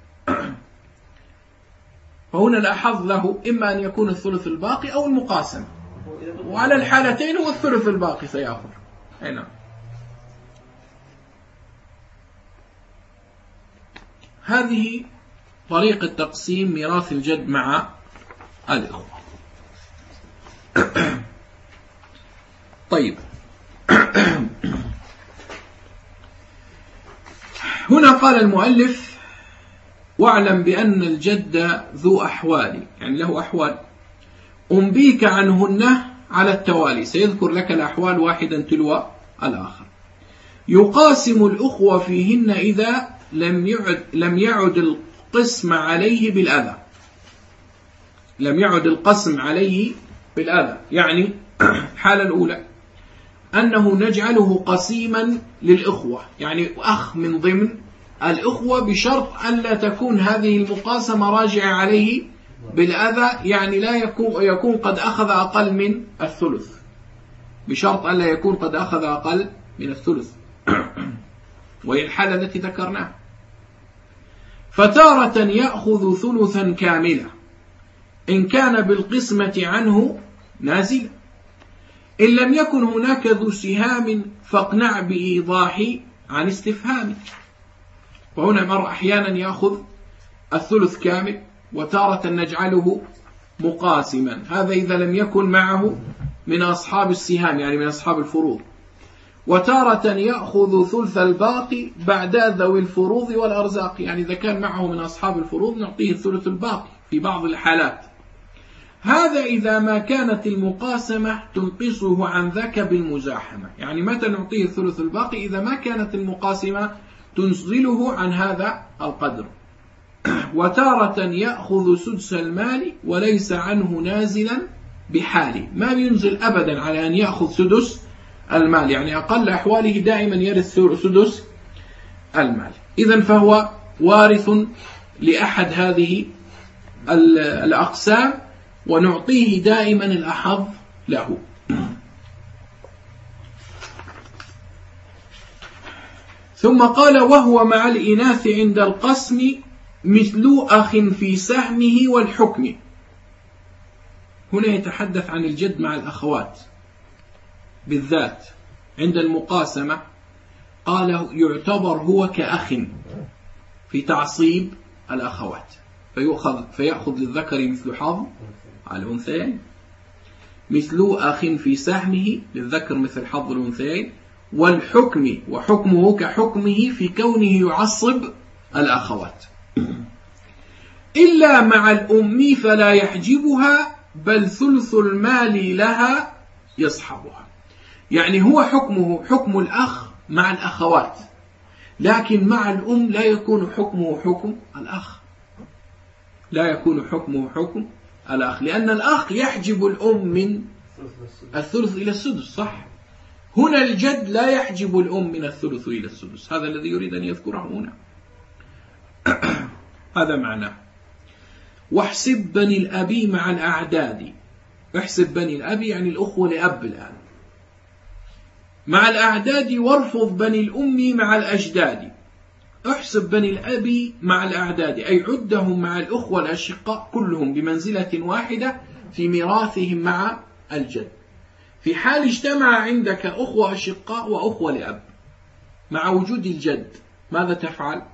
فهنا الأحظ له إما أن يكون الثلث الباقي أو المقاسمة، وعلى الحالتين هو الثلث الباقي سيأخذ. أي نعم. هذه طريقة تقسيم ميراث الجد مع الإخوة. طيب، هنا قال المؤلف: واعلم بأن الجد ذو أحوال، يعني له أحوال أنبيك عنهن على التوالي. سيذكر لك الأحوال واحدا تلو الآخر. يقاسم الأخوة فيهن إذا لم يعد, لم يعد القسم عليه بالأذى. لم يعد القسم عليه بالأذى، يعني الحالة الأولى أنه نجعله قسيما للإخوة، يعني أخ من ضمن الإخوة، بشرط أن لا تكون هذه المقاسمة راجعة عليه بالأذى، يعني لا يكون, يكون قد أخذ أقل من الثلث، بشرط أن لا يكون قد أخذ أقل من الثلث، وهي الحالة التي ذكرناها. فتارة يأخذ ثلثا كاملا إن كان بالقسمة عنه نازلا، إن لم يكن هناك ذو سهام فاقنع بإيضاح عن استفهام. فهنا مر أحيانا يأخذ الثلث كامل، وتارة نجعله مقاسما، هذا إذا لم يكن معه من أصحاب السهام، يعني من أصحاب الفروض. وتارة يأخذ ثلث الباقي بعد ذوي الفروض والأرزاق، يعني إذا كان معه من أصحاب الفروض نعطيه الثلث الباقي في بعض الحالات. هذا إذا ما كانت المقاسمة تنقصه عن ذاك بالمزاحمة، يعني متى نعطيه الثلث الباقي؟ إذا ما كانت المقاسمة تنزله عن هذا القدر. وتارة يأخذ سدس المال وليس عنه نازلا بحاله، ما ينزل أبدا على أن يأخذ سدس المال، يعني أقل أحواله دائما يرث سدس المال. إذن فهو وارث لأحد هذه الأقسام، ونعطيه دائما الأحظ له. ثم قال: وهو مع الإناث عند القسم مثل أخ في سهمه والحكم. هنا يتحدث عن الجد مع الأخوات بالذات. عند المقاسمة قال يعتبر هو كأخ في تعصيب الأخوات، فيأخذ, فيأخذ للذكر مثل حظ على الأنثيين، مثل أخ في سهمه للذكر مثل حظ الأنثيين، والحكم وحكمه كحكمه في كونه يعصب الأخوات. إلا مع الأم فلا يحجبها، بل ثلث المال لها يصحبها. يعني هو حكمه حكم الأخ مع الأخوات، لكن مع الأم لا يكون حكمه حكم الأخ، لا يكون حكمه حكم الأخ، لأن الأخ يحجب الأم من الثلث إلى السدس، صح؟ هنا الجد لا يحجب الأم من الثلث إلى السدس، هذا الذي يريد أن يذكره هنا. هذا معناه. واحسب بني الأب مع الأعداد. احسب بني الأب يعني الأخوة لأب الآن مع الأعداد، وارفض بني الأم مع الأجداد. احسب بني الأب مع الأعداد، أي عدهم مع الأخوة الأشقاء كلهم بمنزلة واحدة في ميراثهم مع الجد. في حال اجتمع عندك أخوة أشقاء وأخوة لأب مع وجود الجد، ماذا تفعل؟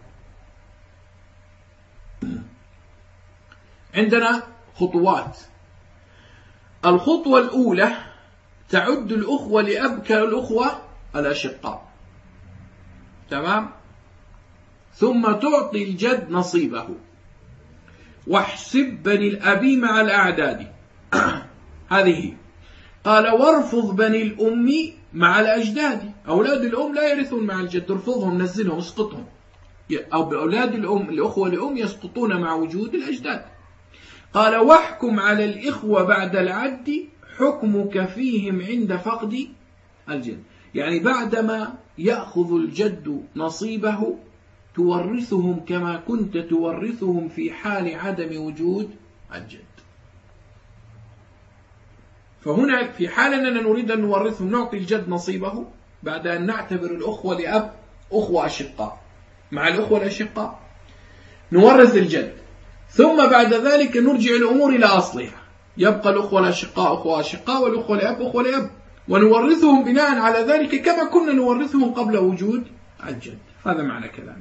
عندنا خطوات. الخطوة الأولى تعد الأخوة لأب كالأخوة الأشقاء، تمام؟ ثم تعطي الجد نصيبه. واحسب بني الأب مع الأعداد، هذه. قال: وارفض بني الأم مع الأجداد. أولاد الأم لا يرثون مع الجد، ارفضهم، نزلهم، اسقطهم. أو أولاد الأم الأخوة الأم يسقطون مع وجود الأجداد. قال: واحكم على الإخوة بعد العد حكمك فيهم عند فقد الجد. يعني بعدما يأخذ الجد نصيبه تورثهم كما كنت تورثهم في حال عدم وجود الجد. فهنا في حال أننا نريد أن نورثهم نعطي الجد نصيبه بعد أن نعتبر الأخوة لأب أخوة أشقاء. مع الأخوة الأشقاء نورث الجد، ثم بعد ذلك نرجع الأمور إلى أصلها، يبقى الأخوة الأشقاء أخوة أشقاء والأخوة لأب أخوة لأب، ونورثهم بناء على ذلك كما كنا نورثهم قبل وجود الجد. هذا معنى كلامي.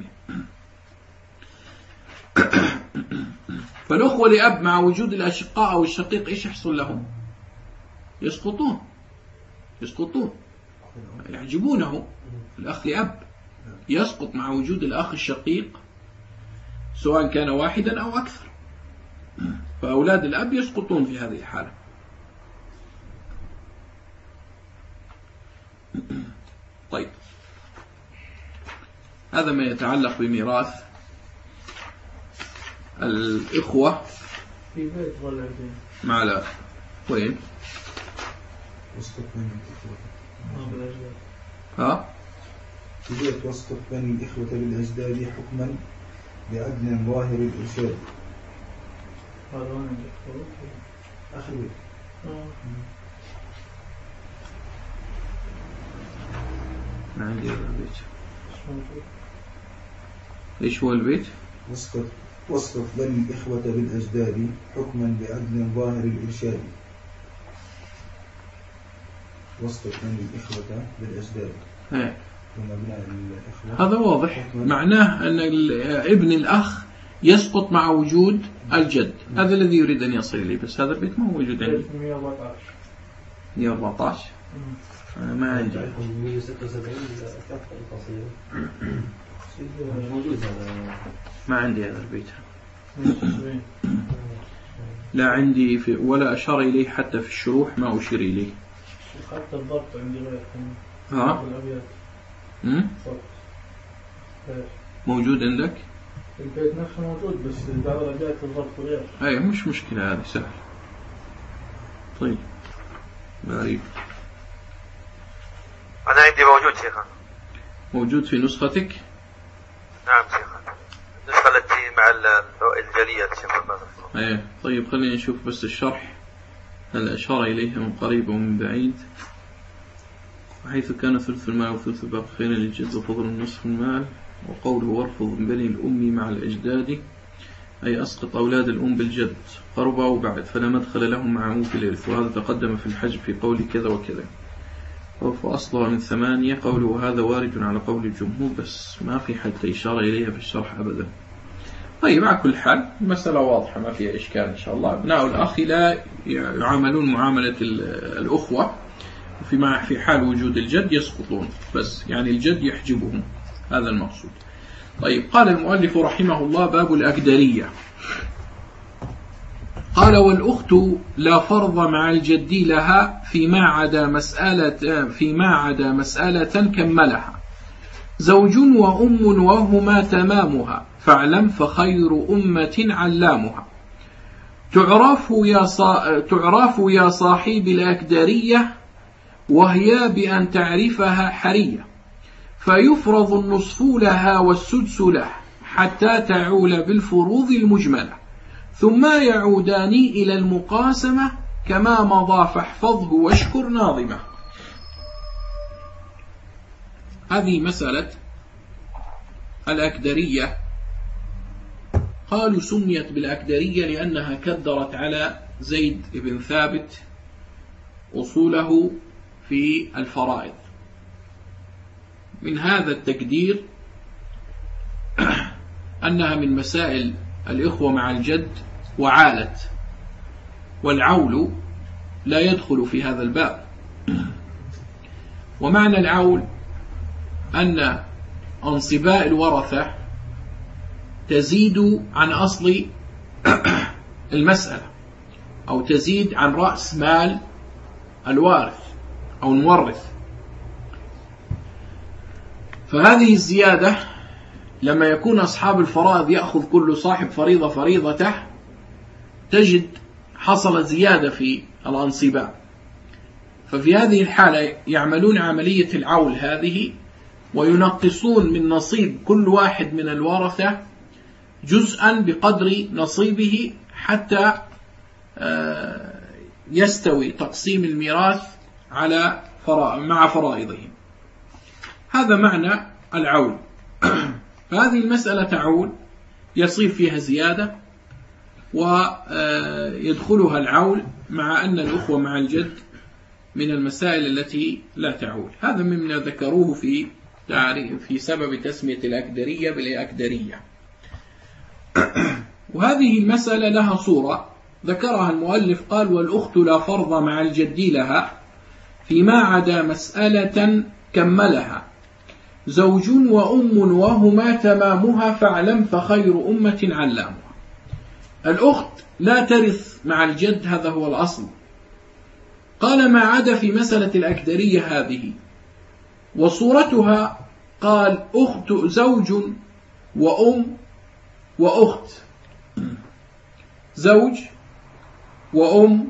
فالأخوة لأب مع وجود الأشقاء أو الشقيق إيش يحصل لهم؟ يسقطون يسقطون يحجبونه. الأخ لأب يسقط مع وجود الأخ الشقيق سواء كان واحدا أو أكثر، فأولاد الأب يسقطون في هذه الحالة. طيب، هذا ما يتعلق بميراث الإخوة في بيت ولا مع لا وين؟ ها؟ في بيت واسقط بني الإخوة بالأجداد حكما بعدل ظاهر الإرشاد. هذا وين؟ آخر بيت. ما عندي هذا البيت. إيش هو البيت؟ واسقط واسقط بني الإخوة بالأجداد حكما بعدل ظاهر الإرشاد. واسقط بني الإخوة بالأجداد. هذا واضح، معناه أن ابن الأخ يسقط مع وجود الجد. هذا الذي يريد أن يصل إليه، بس هذا البيت ما هو موجود عندي. مئة وأربعة عشر مئة وأربعة عشر أنا ما عندي. مئة وستة وسبعين موجود هذا. ما عندي هذا البيت، لا عندي في ولا أشار إليه حتى في الشروح، ما أشير إليه حتى الضبط عندي غير. ها؟ امم موجود عندك؟ البيت نفسه موجود، بس بعض الأبيات الضبط غير. أي مش مشكلة، هذه سهل. طيب، غريب. أنا عندي موجود شيخنا. موجود في نسختك؟ نعم شيخنا، النسخة التي مع الجالية شيخ المدرسة. أي طيب، خلينا نشوف بس الشرح هل أشار إليها من قريب ومن بعيد. حيث كان ثلث المال وثلث الباقي خيرا للجد وفضل نصف المال. وقوله وارفض بني الأم مع الأجداد أي أسقط أولاد الأم بالجد قربا وبعد فلا مدخل لهم معه في الإرث، وهذا تقدم في الحجب في قول كذا وكذا. فأصلها من ثمانية. قوله هذا وارد على قول الجمهور، بس ما في حتى إشارة إليها في الشرح أبدا. طيب، على كل حال المسألة واضحة ما فيها إشكال إن شاء الله. أبناء الأخ لا يعاملون معاملة الأخوة، في في حال وجود الجد يسقطون، بس يعني الجد يحجبهم، هذا المقصود. طيب، قال المؤلف رحمه الله باب الأكدرية. قال والأخت لا فرض مع الجد لها فيما عدا مسألة فيما عدا مسألة كملها زوج وأم وهما تمامها فاعلم فخير أمة علامها. تعرف يا صا... تعرف يا صاحب الأكدرية وهي بأن تعرفها حرية، فيفرض النصف لها والسدس له حتى تعول بالفروض المجملة، ثم يعودان إلى المقاسمة كما مضى فاحفظه واشكر ناظمه. هذه مسألة الأكدرية. قالوا سميت بالأكدرية لأنها كدرت على زيد بن ثابت أصوله في الفرائض. من هذا التقدير أنها من مسائل الإخوة مع الجد وعالت، والعول لا يدخل في هذا الباب. ومعنى العول أن أنصباء الورثة تزيد عن أصل المسألة، أو تزيد عن رأس مال الوارث أو المورث. فهذه الزيادة لما يكون أصحاب الفرائض يأخذ كل صاحب فريضة فريضته، تجد حصل زيادة في الأنصباء، ففي هذه الحالة يعملون عملية العول هذه وينقصون من نصيب كل واحد من الورثة جزءا بقدر نصيبه حتى يستوي تقسيم الميراث على مع فرائضهم. هذا معنى العول. فهذه المسألة تعول يصير فيها زيادة ويدخلها العول، مع أن الأخوة مع الجد من المسائل التي لا تعول. هذا مما ذكروه في في سبب تسمية الأكدرية بالأكدرية. وهذه المسألة لها صورة ذكرها المؤلف، قال: والأخت لا فرض مع الجد لها فيما عدا مسألة كملها زوج وأم وهما تمامها فاعلم فخير أمة علامها. الأخت لا ترث مع الجد، هذا هو الأصل. قال: ما عدا في مسألة الأكدرية هذه، وصورتها قال: أخت زوج وأم وأخت، زوج وأم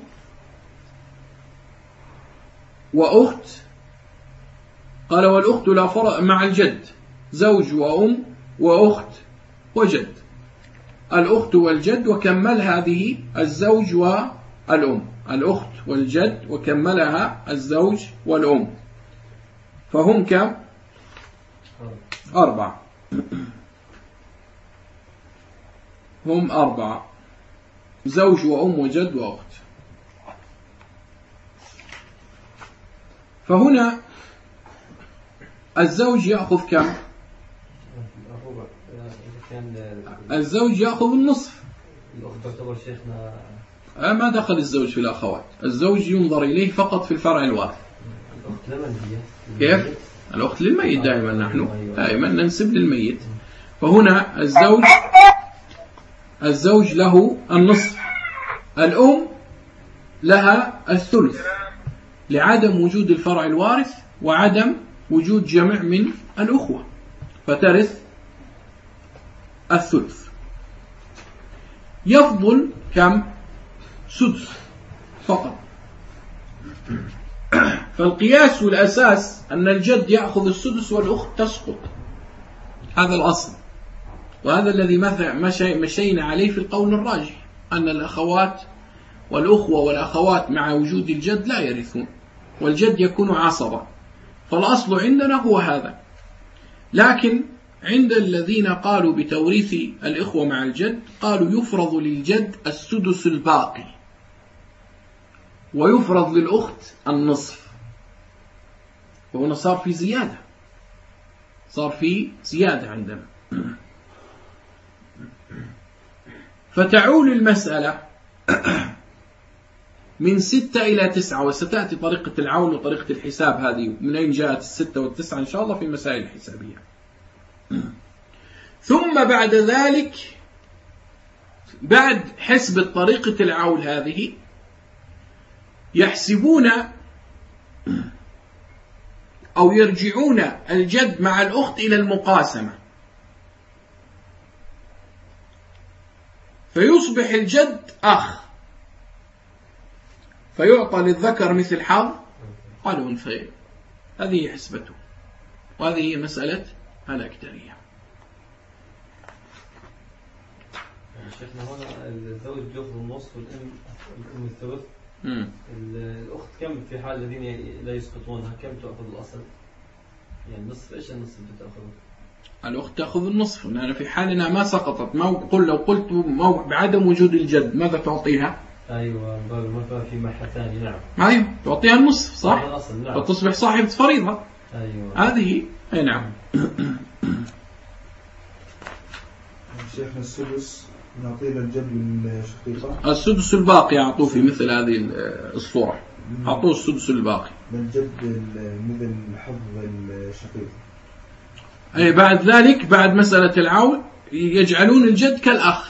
وأخت. قال: والأخت لا فرق مع الجد، زوج وأم وأخت وجد، الأخت والجد، وكمل هذه الزوج والأم، الأخت والجد وكملها الزوج والأم، فهم كم؟ أربعة. هم أربعة: زوج وأم وجد وأخت. فهنا الزوج يأخذ كم؟ الزوج يأخذ النصف. الأخت تعتبر شيخنا ما دخل الزوج في الأخوات، الزوج ينظر إليه فقط في الفرع الوارث. الأخت لمن هي؟ كيف؟ الأخت للميت دائما، نحن دائما ننسب للميت. فهنا الزوج الزوج له النصف، الأم لها الثلث لعدم وجود الفرع الوارث وعدم وجود جمع من الأخوة، فترث الثلث. يفضل كم؟ سدس فقط. فالقياس والأساس أن الجد يأخذ السدس والأخت تسقط، هذا الأصل، وهذا الذي مشينا عليه في القول الراجح، أن الأخوات والأخوة والأخوات مع وجود الجد لا يرثون، والجد يكون عصبة، فالأصل عندنا هو هذا. لكن عند الذين قالوا بتوريث الإخوة مع الجد قالوا يفرض للجد السدس الباقي ويفرض للأخت النصف، وهنا صار في زيادة، صار في زيادة عندنا. فتعول المسألة من ستة إلى تسعة، وستأتي طريقة العول وطريقة الحساب هذه من أين جاءت الستة والتسعة إن شاء الله في مسائل الحسابية. ثم بعد ذلك بعد حسب طريقة العول هذه يحسبون أو يرجعون الجد مع الأخت إلى المقاسمة، فيصبح الجد أخ، فيعطى للذكر مثل حظ الأنثيين. هذه حسبته، وهذه هي مسألة الأكدرية. شيخنا هنا الزوج يأخذ النصف والأم الأم الثلث. الأخت كم في حال الذين لا يسقطونها كم تأخذ الأصل؟ يعني النصف، إيش النصف اللي تأخذه؟ الأخت تأخذ النصف، لأن في حال أنها ما سقطت، ما قل لو قلت بعدم وجود الجد ماذا تعطيها؟ أيوة باب في محل ثاني. نعم أيوة تعطيها النصف صح؟ نعم. فتصبح صاحبة فريضة. أيوة هذه أي نعم. شيخنا السدس نعطيه للجد والشقيقة، السدس الباقي أعطوه في مثل هذه الصورة، أعطوه السدس الباقي للجد مثل حظ الشقيقة. أي بعد ذلك بعد مسألة العول يجعلون الجد كالأخ،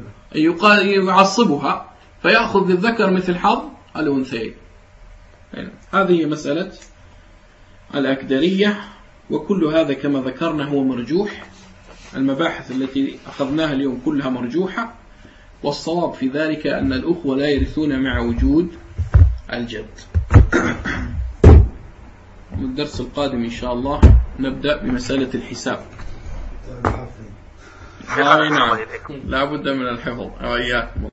يعصبها فيأخذ للذكر مثل حظ الأنثيين. هذه مسألة الأكدرية، وكل هذا كما ذكرنا هو مرجوح. المباحث التي أخذناها اليوم كلها مرجوحة، والصواب في ذلك أن الأخوة لا يرثون مع وجود الجد. والدرس القادم إن شاء الله نبدأ بمسألة الحساب. هاي نعم لا بد من الحفظ وإياكم.